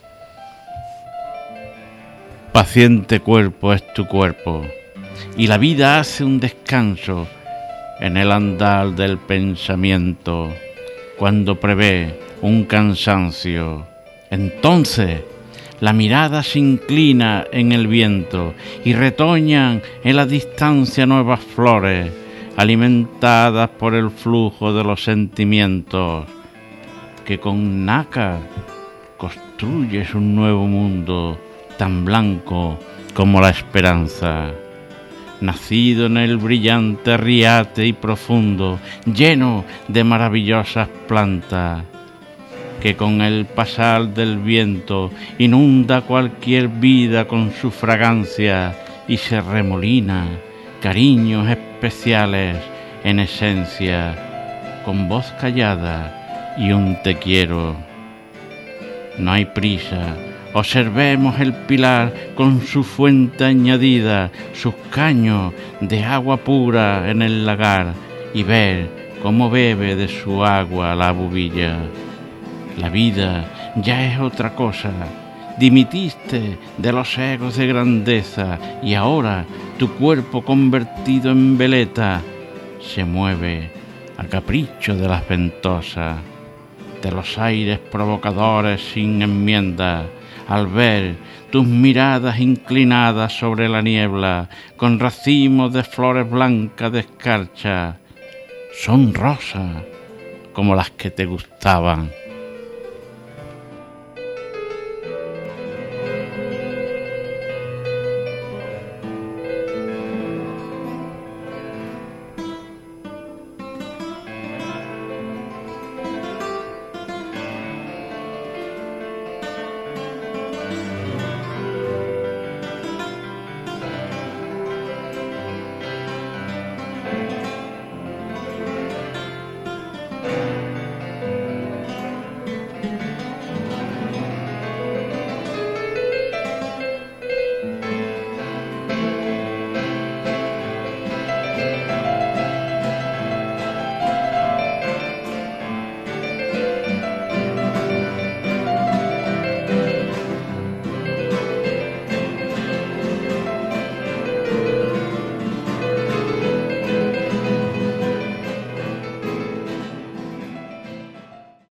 Paciente cuerpo es tu cuerpo, y la vida hace un descanso en el andar del pensamiento. Cuando prevé un cansancio, entonces la mirada se inclina en el viento y retoñan en la distancia nuevas flores, alimentadas por el flujo de los sentimientos, que con nácar construyes un nuevo mundo tan blanco como la esperanza. Nacido en el brillante riate y profundo, lleno de maravillosas plantas, que con el pasar del viento inunda cualquier vida con su fragancia y se remolina cariños especiales en esencia, con voz callada y un te quiero. No hay prisa, observemos el pilar con su fuente añadida, sus caños de agua pura en el lagar, y ver cómo bebe de su agua la bubilla. La vida ya es otra cosa. Dimitiste de los egos de grandeza y ahora tu cuerpo convertido en veleta se mueve a capricho de las ventosas, de los aires provocadores sin enmienda, al ver tus miradas inclinadas sobre la niebla con racimos de flores blancas de escarcha. Son rosas como las que te gustaban.